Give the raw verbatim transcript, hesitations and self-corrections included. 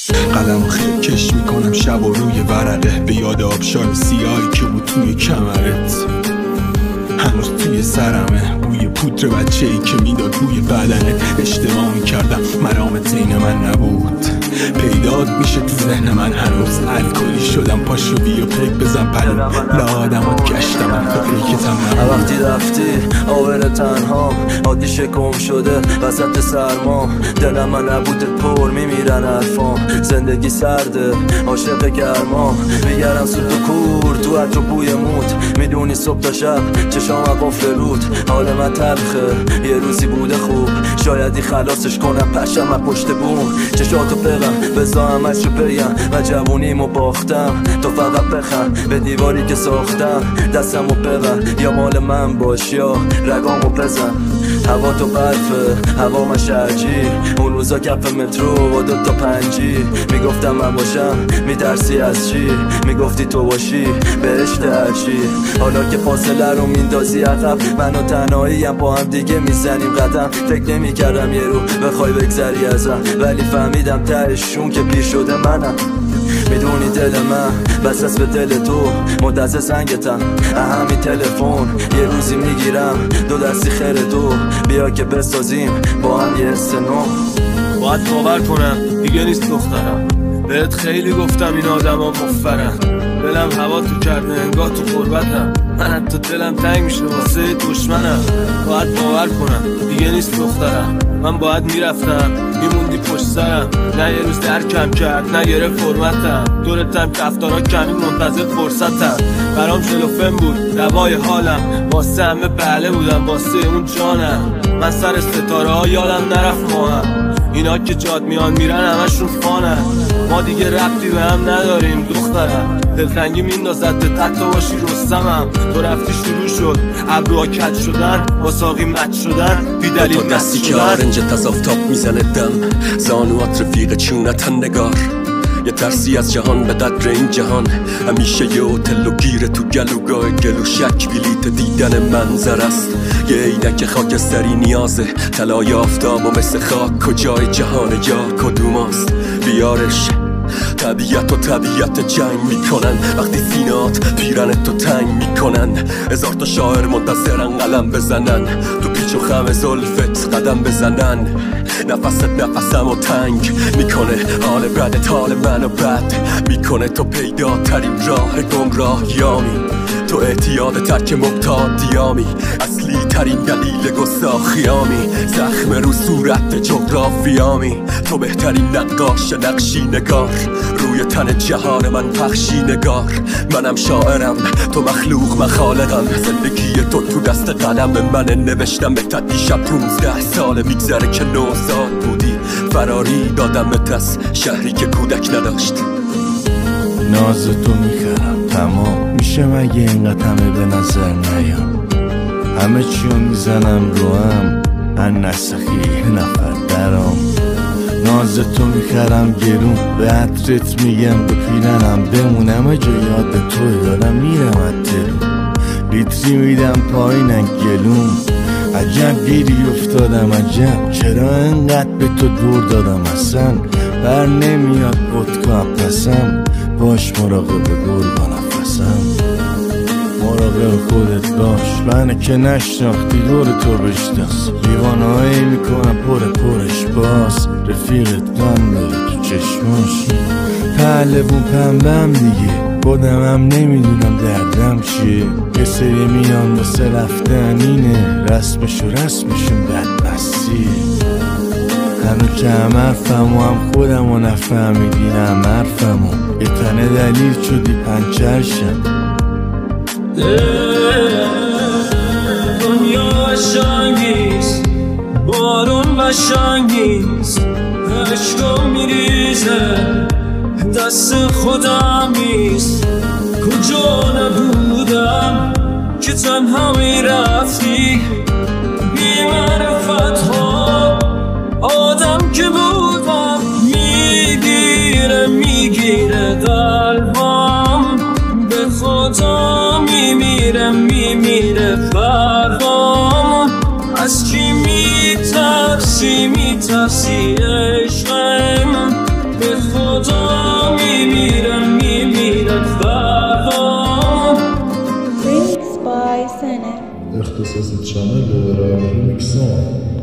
قلم خیلی کش میکنم شب و روی ورقه، به یاد آبشار سیاهی که بود توی کمرت. هنوز توی سرمه بوی پودر بچه ای که میداد بوی بدنت. اشتباه میکردم مرامت این من نبود، پیدات میشه تو ذهن من هنوز. الکلی شدم پاشو بیا پیک بزن پلو لادمات گشتم من تو پیکتم نبود. وقتی رفتی آور تنهام عادی شکم شده وسط سرمام. دلم من نبوده پر میمیرن حرفام. زندگی سرده عاشق گرمام. میگرم سود و کور تو هر جو بوی موت. میدونی صبح تا شب چشام قفل رود. حال من تلخه یه روزی بوده خوب، شایدی خلاصش کنم پشم من پشت بوم. چشاتو بغم بزا همش رو بگم من جوونیمو باختم. تو فقط بخم به دیواری که ساختم. دستمو ببن یا مال من باش یا رگامو بزن. هوا تو برفه هوا من شرجی. اون روزا کف مترو و دوتا پنجی. میگفتم من باشم میترسی از چی؟ میگفتی تو باشی بهشت هرچی. حالا که فاصله رو میندازی عقب من و تنهاییم با هم دیگه میزنیم قدم. فکر نمی کردم یه رو بخوای بگذری ازم، ولی فهمیدم تهشون که پیر شده منم. میدونی دل من بس از به دل تو منتظر زنگتم. همین تلفن یه روزی میگیرم دو دستی خیر دو. بیا که بسازیم با هم یه سنو. باید باور کنم دیگه نیست دخترم. بهت خیلی گفتم این آدم ها مفرن. دلم هوا تو کرده انگاه تو قربتم. من حتی دلم تنگ میشه واسه دشمنم. باید باور کنم دیگه نیست دخترم. من باید میرفتم میموندی پشت سرم. نه یه روز درکم کرد نه گره فرمتم. دورتم کفتارا کمی منتظر فرصتم. برام شلوفن بود دوای حالم. واسه همه بله بودم واسه اون جانم. من سر ستاره ها یادم نرفت ما هم. اینا که جاد میان میرن همشون فانن. ما دیگه ربطی به هم نداریم دخترم. دلتنگی میندازد تک تو باشی رستمم. تو رفتی شروع شد ابروها کج شدن، واساقی مچ شدن، بی دلیل تو دستی که آرنجت از آفتاب میزنه دم. زانوات رفیق چونتن نگار. یه ترسی از جهان به قدر این جهان. همیشه یه هتل و گیره تو گلوگاه گلو شک بلیت دیدن منظر است. یه عینک خاکستری نیازه طلای آفتاب و مثل خاک کجای جهان یا کدوماست. بیارش طبیعت و طبیعت جنگ میکنن. وقتی سینات پیرن تو تنگ میکنن. هزار تا شاعر منتظرن قلم بزنن. تو پیچ و خم زلفت قدم بزنن. نفست نفسم و تنگ میکنه. حال بدت حال منو بد میکنه. تو پیدا ترین راه گمراهیامی. تو اعتیاد ترک مبتادیامی. اصلی ترین دلیل گستاخیامی. زخم رو صورت جغرافیامی. تو بهترین نقاش نقشی نگار. روی تن جهان من پخشی نگار. منم شاعرم تو مخلوق من خالقم. زندگی تو تو دست قلم من نوشتم. به تدی شب پونزده ساله میگذره که نوزاد بودی. فراری دادمت از شهری که کودک نداشت. ناز تو میخرم تمام میشه مگه اینقدر همه به نظر نیام. همه چیو میزنم رو هم من نسخی نفر درام. ناز تو میخرم گرون به عطرت میگم به پیرنم بمونم. اجا یاد تو دارم میرم اترون. لیتری میدم پایینن گلوم. عجب گیری افتادم عجب چرا انقدر به تو دور دادم. اصلا بر نمیاد ودکا پسم. باش مراقب گرگا نفسم. مراقب خودت باش منه که نشناختی دور تو بشناس. لیوانه هایی میکنم پر پرش باز. رفیقت گم داره تو چشماش. پهلوون پنبم دیگه خودم هم نمیدونم دردم چیه. یه سری میان واسه رفتن اینه. رسمشو رسمشون بدمستیه. هنو که هم حرفم و هم خودم و نفهمیدینم حرفم و یه تنه دلیل شدی پنچرشم. دنیا قشنگیست بارون قشنگیست. عشقم میریزه دست خودم نیست. کجا نبودم که تنها میرفتی. بی معرفت ها آدم که بودم. میگیره میگیره قلبم به خدا. میمیره میمیره فرقام. از چی میترسی میترسی عشقم به خدا. اختصاص چنل رایان ریمیکسان.